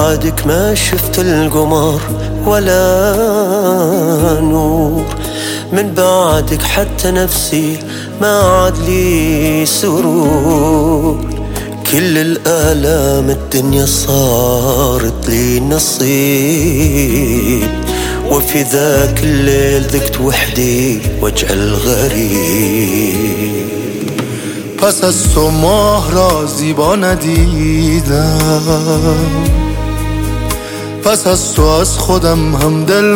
بعدك ما شفت القمر ولا نور، من بعدك حتى نفسي ما عاد لي سرور. كل الآلام الدنيا صارت لي نصيب، وفي ذاك الليل ذقت وحدي وجع الغريب. پس از تو ماه را زیبا ندیدم، پس از تو از خودم هم دل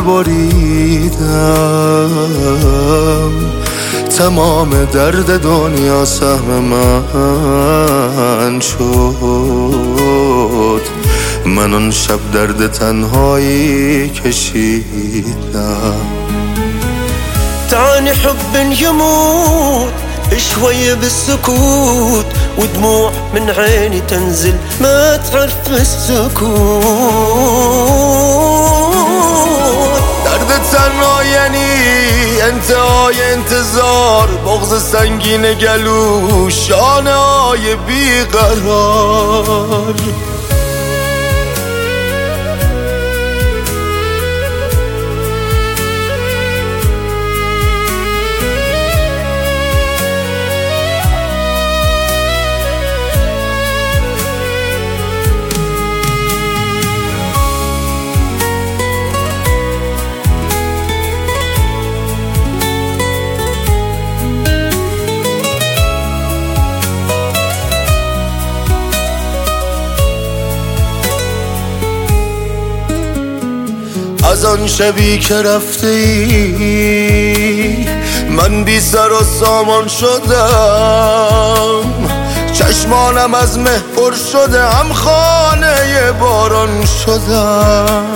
بریدم. تمام درد دنیا سهم من شد، من آن شب درد تنهایی کشیدم. تعني حب يموت شوية بالسكوت، ودموع من عيني تنزل ما تعرف السكوت. درد تنها یعنی انتهای انتظار، بغض سنگین گلو، شانه های بیقرار. از آن شبی که رفته ای من بی سر و سامان شدم، چشمانم از مه پر شده، هم خانه باران شدم.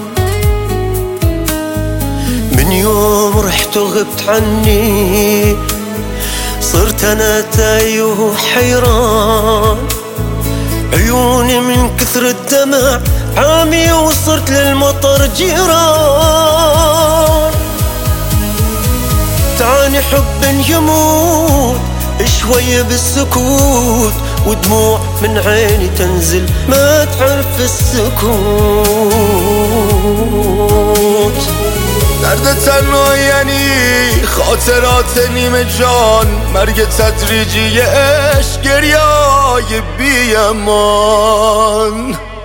من يوم رحت وغبت عني صرت أنا تايه وحيران، عيوني من كثر الدمع عامي وصرت للمطر جيران. تعني حب يموت شوية بالسكوت، ودموع من عيني تنزل ما تعرف السكوت. درد تنها یعنی خاطرات نیمه جان، مرگ تدریجی عشق، گریه‌های بی امان.